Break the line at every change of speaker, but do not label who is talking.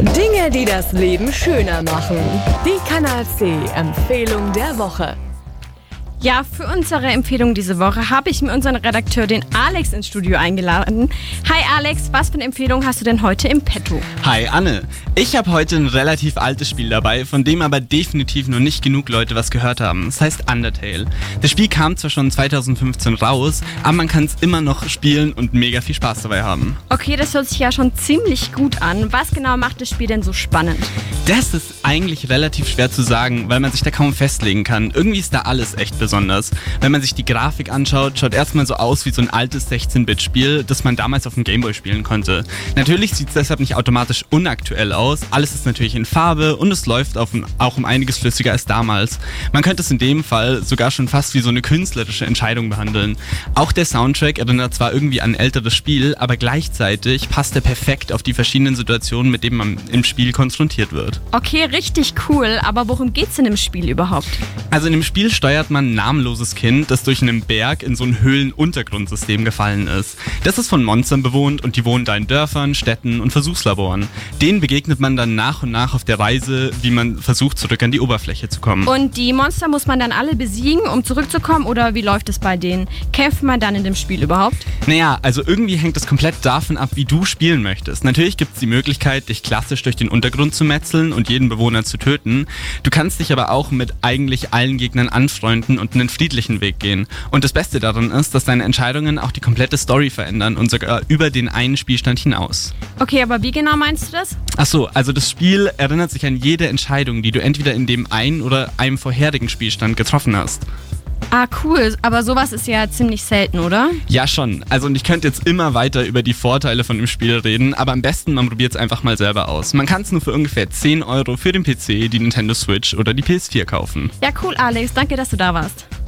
Dinge, die das Leben schöner machen. Die Kanal C Empfehlung der Woche.
Ja, für unsere Empfehlung diese Woche habe ich mir unseren Redakteur, den Alex, ins Studio eingeladen. Hi Alex, was für eine Empfehlung hast du denn heute im Petto?
Hi Anne, ich habe heute ein relativ altes Spiel dabei, von dem aber definitiv noch nicht genug Leute was gehört haben. Es heißt Undertale. Das Spiel kam zwar schon 2015 raus, aber man kann es immer noch spielen und mega viel Spaß dabei haben.
Okay, das hört sich ja schon ziemlich gut an. Was genau macht das Spiel denn so spannend?
Das ist eigentlich relativ schwer zu sagen, weil man sich da kaum festlegen kann. Irgendwie ist da alles echt besonders. Wenn man sich die Grafik anschaut, schaut erstmal so aus wie so ein altes 16-Bit-Spiel, das man damals auf dem Gameboy spielen konnte. Natürlich sieht es deshalb nicht automatisch unaktuell aus, alles ist natürlich in Farbe und es läuft auch um einiges flüssiger als damals. Man könnte es in dem Fall sogar schon fast wie so eine künstlerische Entscheidung behandeln. Auch der Soundtrack erinnert zwar irgendwie an ein älteres Spiel, aber gleichzeitig passt er perfekt auf die verschiedenen Situationen, mit denen man im Spiel konfrontiert wird.
Okay, richtig cool, aber worum geht's denn im Spiel überhaupt?
Also in dem Spiel steuert man ein namenloses Kind, das durch einen Berg in so ein Höhlenuntergrundsystem gefallen ist. Das ist von Monstern bewohnt und die wohnen da in Dörfern, Städten und Versuchslaboren. Denen begegnet man dann nach und nach auf der Reise, wie man versucht, zurück an die Oberfläche zu kommen.
Und die Monster muss man dann alle besiegen, um zurückzukommen, oder wie läuft es bei denen? Kämpft man dann in dem Spiel überhaupt?
Naja, also irgendwie hängt es komplett davon ab, wie du spielen möchtest. Natürlich gibt es die Möglichkeit, dich klassisch durch den Untergrund zu metzeln und jeden Bewohner zu töten. Du kannst dich aber auch mit eigentlich allen Gegnern anfreunden und einen friedlichen Weg gehen. Und das Beste daran ist, dass deine Entscheidungen auch die komplette Story verändern und sogar über den einen Spielstand hinaus.
Okay, aber wie genau meinst du das?
Achso, also das Spiel erinnert sich an jede Entscheidung, die du entweder in dem einen oder einem vorherigen Spielstand getroffen hast.
Ah, cool. Aber sowas ist ja ziemlich selten, oder?
Ja, schon. Also und ich könnte jetzt immer weiter über die Vorteile von dem Spiel reden, aber am besten, man probiert es einfach mal selber aus. Man kann es nur für ungefähr 10 € für den PC, die Nintendo Switch oder die PS4 kaufen.
Ja, cool, Alex. Danke, dass du da warst.